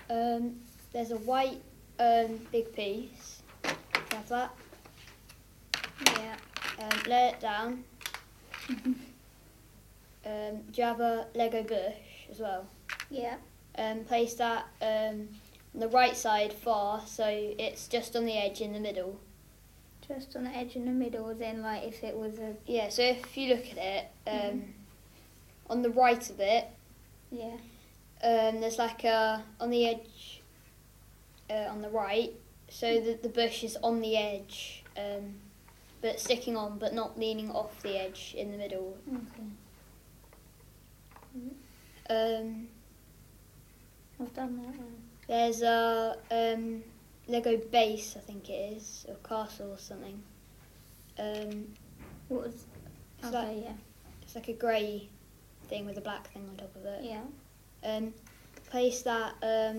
There's a white big piece. Do you have that? Yeah. Lay it down. Do you have a Lego bush as well? Yeah. Place that on the right side far, so it's just on the edge in the middle. Just on the edge in the middle, then like if it was a... Yeah, so if you look at it, on the right of it, Yeah. there's like a, on the edge, on the right, so that the bush is on the edge, but sticking on, but not leaning off the edge in the middle. Okay. I've done that one. There's a Lego base, I think it is, or castle or something. What was... It's Okay, like, yeah. It's like a grey thing with a black thing on top of it. Yeah. Place that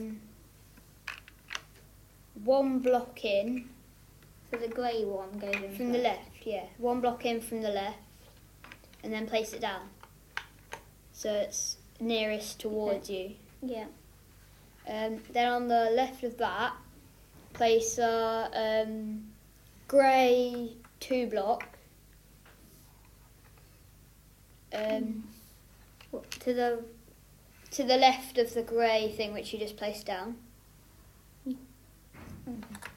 one block in. So the grey one goes in From the left, yeah. One block in from the left, and then place it down. So it's nearest towards you. Yeah. Then on the left of that, place a grey 2 block. To the left of the grey thing which you just placed down. Okay.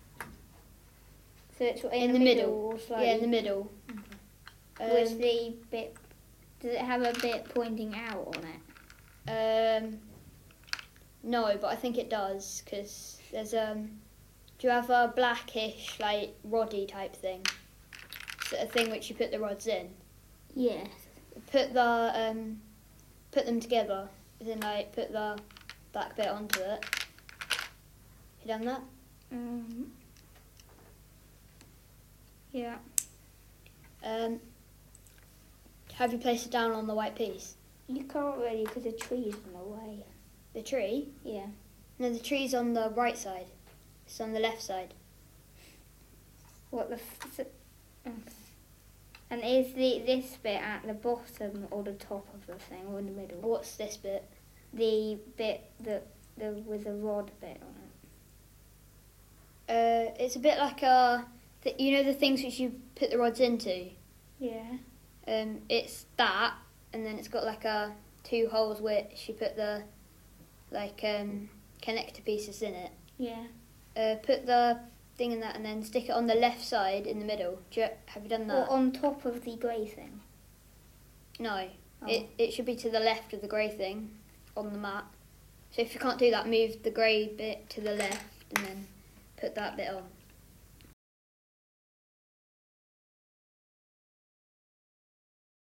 So it's In the middle. or slightly... Yeah, in the middle. Okay. Was the bit... Does it have a bit pointing out on it? No, but I think it does, because there's do you have a blackish, like, roddy type thing? So a thing which you put the rods in. Yes. Put them together, as in, like, put the black bit onto it. You done that? Yeah. Have you placed it down on the white piece? You can't really because the tree's in the way. The tree? Yeah. No, the tree's on the right side. It's on the left side. What the... Okay. And is this bit at the bottom or the top of the thing or in the middle? What's this bit? The bit that with the rod bit on it. It's a bit like you know the things which you put the rods into? Yeah. It's that, and then it's got like 2 holes which you put the connector pieces in it. Yeah. Put the thing in that and then stick it on the left side in the middle. Have you done that? Or on top of the grey thing? No. Oh. It should be to the left of the grey thing on the mat. So if you can't do that, move the grey bit to the left and then put that bit on.